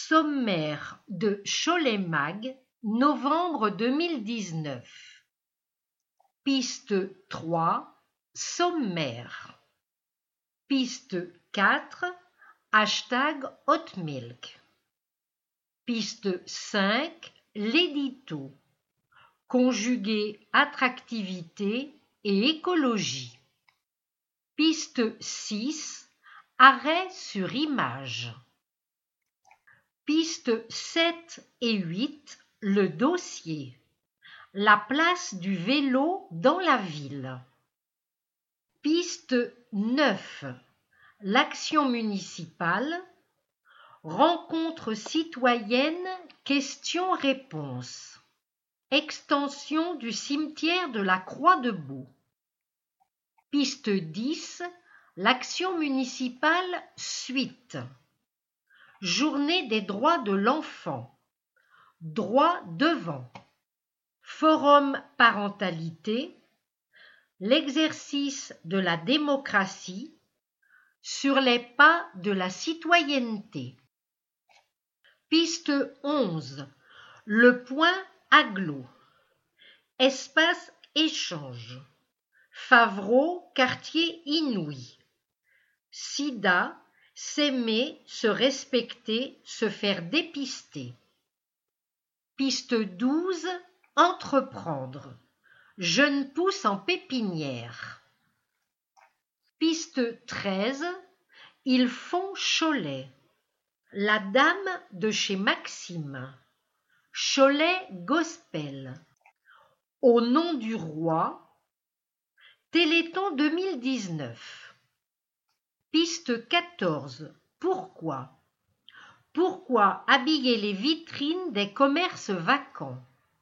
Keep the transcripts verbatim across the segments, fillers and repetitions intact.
Sommaire de Cholet Mag, novembre deux mille dix-neuf. Piste trois, sommaire. Piste quatre, hashtag hotmilk. Piste cinq, l'édito. Conjuguer attractivité et écologie. Piste six, arrêt sur image. Piste sept et huit, le dossier. La place du vélo dans la ville. Piste neuf, l'action municipale. Rencontre citoyenne, questions-réponses. Extension du cimetière de la Croix-de-Beau. Piste dix, l'action municipale suite. Journée des droits de l'enfant. Droit devant. Forum parentalité. L'exercice de la démocratie. Sur les pas de la citoyenneté. Piste onze. Le point agglo. Espace échange. Favreau, quartier inouï. Sida. S'aimer, se respecter, se faire dépister. Piste douze, entreprendre. Jeune pousse en pépinière. Piste treize, ils font Cholet. La dame de chez Maxime. Cholet Gospel. Au nom du roi. Téléthon deux mille dix-neuf. Piste quatorze. Pourquoi? Pourquoi habiller les vitrines des commerces vacants?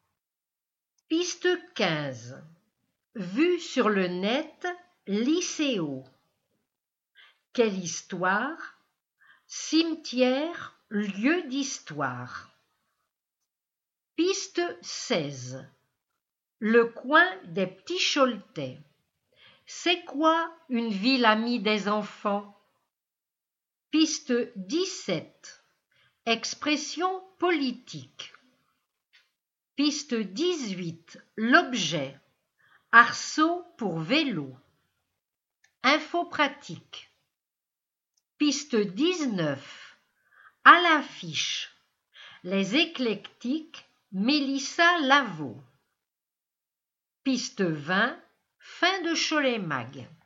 Piste quinze. Vue sur le net, Lycéo. Quelle histoire? Cimetière, lieu d'histoire. Piste seize. Le coin des petits Choletais. C'est quoi une ville amie des enfants? Piste dix-sept. Expression politique. Piste dix-huit. L'objet. Arceau pour vélo. Info pratique. Piste dix-neuf. À l'affiche. Les éclectiques. Mélissa Lavaux. Piste vingt. Fin de Cholet Mag.